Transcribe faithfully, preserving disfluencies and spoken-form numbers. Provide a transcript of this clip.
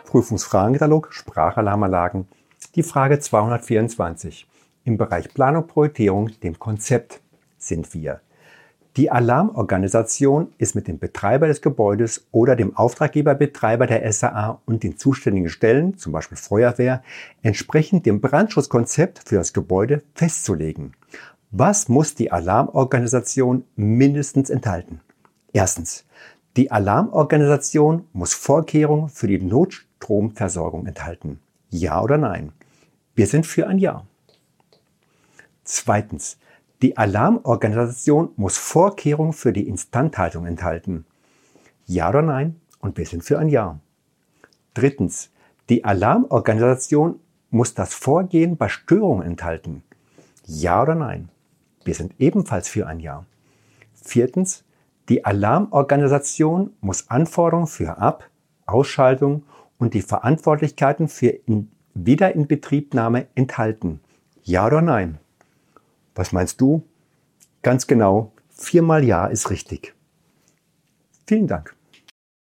Prüfungsfragenkatalog Sprachalarmanlagen. Die Frage zweihundertvierundzwanzig. Im Bereich Planung, Projektierung, dem Konzept sind wir. Die Alarmorganisation ist mit dem Betreiber des Gebäudes oder dem Auftraggeberbetreiber der S A A und den zuständigen Stellen, zum Beispiel Feuerwehr, entsprechend dem Brandschutzkonzept für das Gebäude festzulegen. Was muss die Alarmorganisation mindestens enthalten? Erstens. Die Alarmorganisation muss Vorkehrungen für die Notstromversorgung enthalten. Ja oder nein? Wir sind für ein Ja. Zweitens. Die Alarmorganisation muss Vorkehrungen für die Instandhaltung enthalten. Ja oder nein? Und wir sind für ein Ja. Drittens. Die Alarmorganisation muss das Vorgehen bei Störungen enthalten. Ja oder nein? Wir sind ebenfalls für ein Ja. Viertens. Die Alarmorganisation muss Anforderungen für Ab-, Ausschaltung und die Verantwortlichkeiten für in Wiederinbetriebnahme enthalten. Ja oder nein? Was meinst du? Ganz genau, viermal Ja ist richtig. Vielen Dank.